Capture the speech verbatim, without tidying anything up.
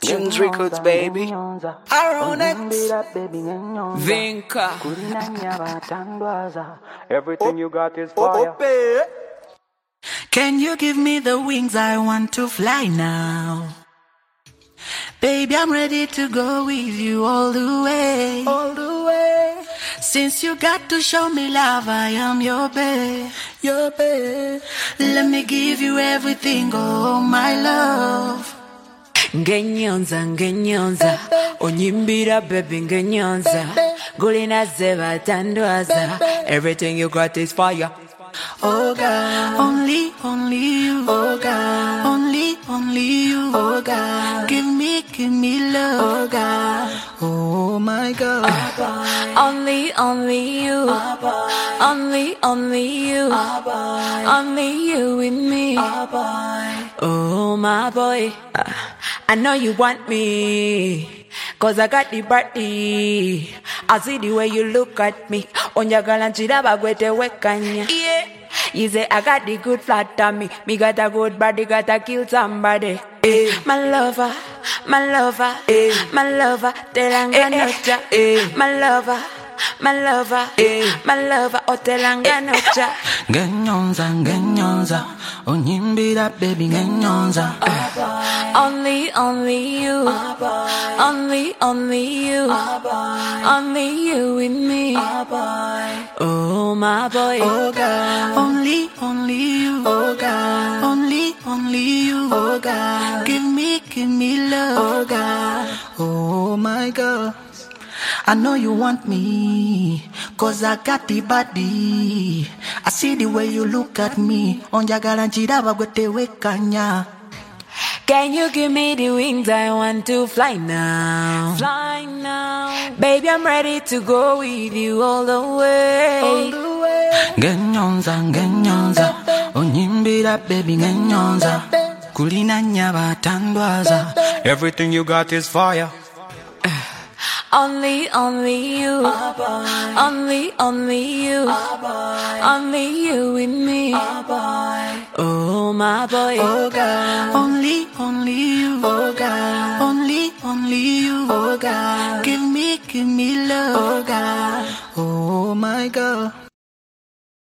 Tunes Records, baby. Aronex. Vinka. Everything you got is fire. Can you give me the wings? I want to fly now. Baby, I'm ready to go with you all the way. All the way. Since you got to show me love, I am your babe. Your babe. Let me give you everything, oh my love. Ngenyonza, ngenyonza, onyimbira baby ngenyonza, gulina zeba tandwaza, everything you got is fire. Oh God, only, only you. Oh God, only, only you. Oh God, give me, give me love. Oh God, oh my God. Only, only you. Only, only you. Only you with me. Oh my boy, I know you want me, cause I got the body. I see the way you look at me. Onjagala nchida bagwete wekanya. Yeah. You say I got the good flat tummy. Me got a good body, gotta kill somebody. Eh. My lover, my lover, eh. My lover, telanga nocha. Eh. My lover, my lover, eh. My lover, oh telanga nocha. Genyonza, genyonza, onyimbira baby genyonza. Only, only you. Only, only you. Only you with me. Oh my boy. Oh God, only, only you. Oh God, only, only you. Oh God, give me, give me love. Oh God, oh my God. I know you want me, cause I got the body. I see the way you look at me. Onjagala nchida bagwete wekanya. Can you give me the wings? I want to fly now. Fly now. Baby, I'm ready to go with you all the way. All the way. Genyonza, genyonza, onyimbira baby genyonza. Kulina nyaba tandwaza. Everything you got is fire. Only, only you. Only, only you. Only you with me. Oh my boy. Oh God, only, only you. Oh God, only, only you. Oh God, give me, give me love. Oh God, oh my God.